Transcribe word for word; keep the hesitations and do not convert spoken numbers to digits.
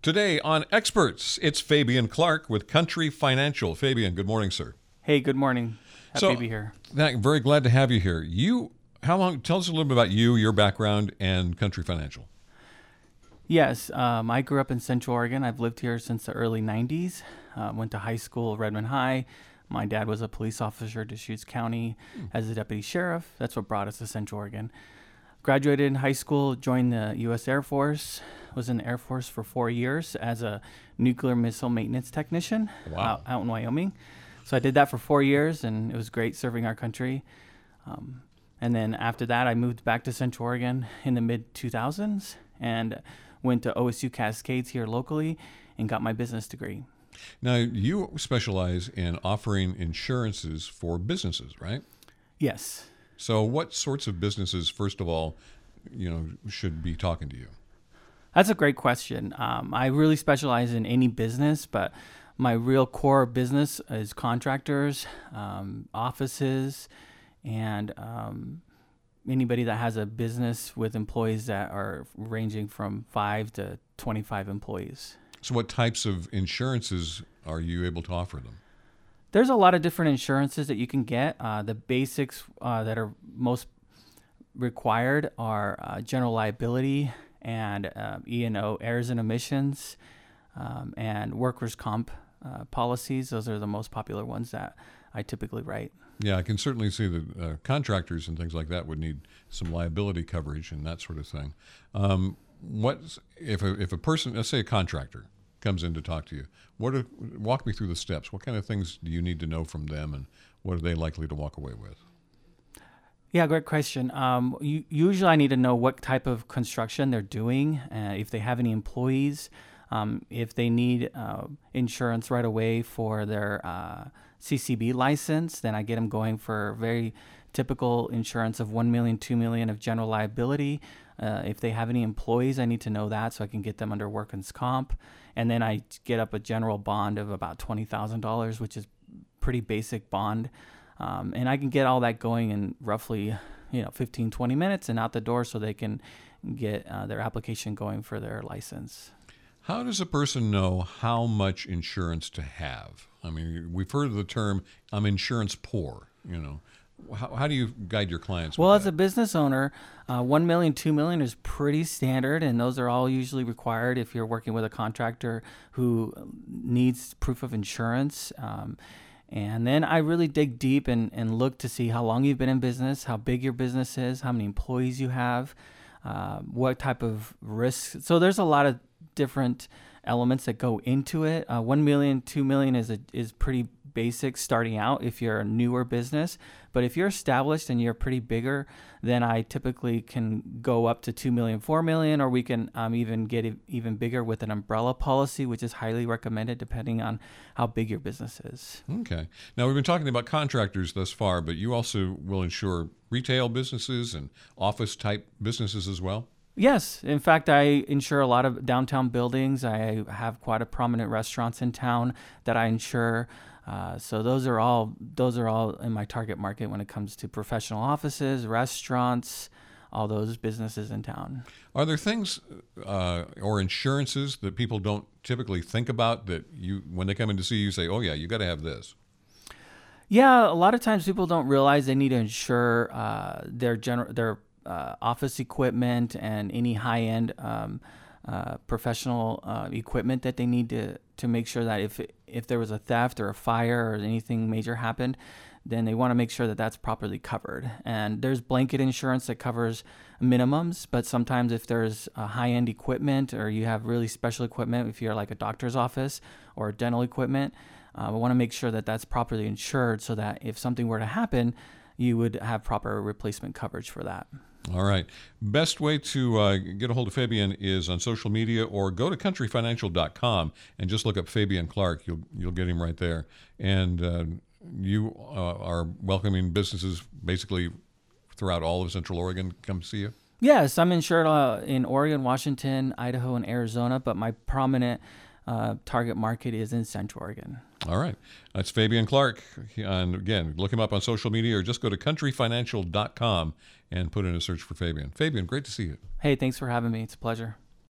Today on Experts, it's Fabian Clark with Country Financial. Fabian, good morning, sir. Hey, good morning. Happy so, to be here. Th- very glad to have you here. You, how long? Tell us a little bit about you, your background, and Country Financial. Yes, um, I grew up in Central Oregon. I've lived here since the early nineties. Uh, went to high school, Redmond High. My dad was a police officer at Deschutes County mm. as a deputy sheriff. That's what brought us to Central Oregon. Graduated in high school, joined the U S Air Force, was in the Air Force for four years as a nuclear missile maintenance technician wow. out, out in Wyoming. So I did that for four years, and it was great serving our country. Um, and then after that, I moved back to Central Oregon in the mid two thousands and went to O S U Cascades here locally and got my business degree. Now, you specialize in offering insurances for businesses, right? Yes. So what sorts of businesses, first of all, you know, should be talking to you? That's a great question. Um, I really specialize in any business, but my real core business is contractors, um, offices, and um, anybody that has a business with employees that are ranging from five to twenty-five employees. So what types of insurances are you able to offer them? There's a lot of different insurances that you can get. Uh, the basics uh, that are most required are uh, general liability and uh, E and O, errors and omissions, um, and workers' comp uh, policies. Those are the most popular ones that I typically write. Yeah, I can certainly see that uh, contractors and things like that would need some liability coverage and that sort of thing. Um, what if a, if a person, let's say a contractor, comes in to talk to you, what are, walk me through the steps. What kind of things do you need to know from them, and what are they likely to walk away with? Yeah, great question. Um, you, usually I need to know what type of construction they're doing, uh, if they have any employees, um, if they need uh, insurance right away for their uh, C C B license, then I get them going for very typical insurance of one million dollars, two million dollars of general liability. Uh, if they have any employees, I need to know that so I can get them under workers' comp. And then I get up a general bond of about twenty thousand dollars, which is pretty basic bond. Um, and I can get all that going in roughly, you know, fifteen, twenty minutes and out the door so they can get uh, their application going for their license. How does a person know how much insurance to have? I mean, we've heard of the term, I'm insurance poor, you know. How, how do you guide your clients? Well, with as that? a business owner, uh, one million, two million is pretty standard, and those are all usually required if you're working with a contractor who needs proof of insurance. Um, and then I really dig deep and, and look to see how long you've been in business, how big your business is, how many employees you have, uh, what type of risks. So there's a lot of different elements that go into it. Uh, one million, two million is a, is pretty basic starting out if you're a newer business. But if you're established and you're pretty bigger, then I typically can go up to two million, four million, or we can um, even get it even bigger with an umbrella policy, which is highly recommended depending on how big your business is. Okay. Now, we've been talking about contractors thus far, but you also will insure retail businesses and office type businesses as well? Yes. In fact, I insure a lot of downtown buildings. I have quite a prominent restaurants in town that I insure. Uh, so those are all those are all in my target market when it comes to professional offices, restaurants, all those businesses in town. Are there things uh, or insurances that people don't typically think about that you, when they come in to see you, say, "Oh yeah, you got to have this"? Yeah, a lot of times people don't realize they need to insure uh, their general their uh, office equipment and any high end um, uh, professional uh, equipment that they need to to make sure that if if there was a theft or a fire or anything major happened, then they want to make sure that that's properly covered. And there's blanket insurance that covers minimums, but sometimes if there's a high-end equipment or you have really special equipment, if you're like a doctor's office or dental equipment, uh, we want to make sure that that's properly insured so that if something were to happen, you would have proper replacement coverage for that. All right. Best way to uh, get a hold of Fabian is on social media, or go to country financial dot com and just look up Fabian Clark. You'll you'll get him right there. And uh, you uh, are welcoming businesses basically throughout all of Central Oregon to come see you? Yes, I'm insured uh, in Oregon, Washington, Idaho, and Arizona, but my prominent uh, target market is in Central Oregon. All right. That's Fabian Clark. And again, look him up on social media or just go to country financial dot com and put in a search for Fabian. Fabian, great to see you. Hey, thanks for having me. It's a pleasure.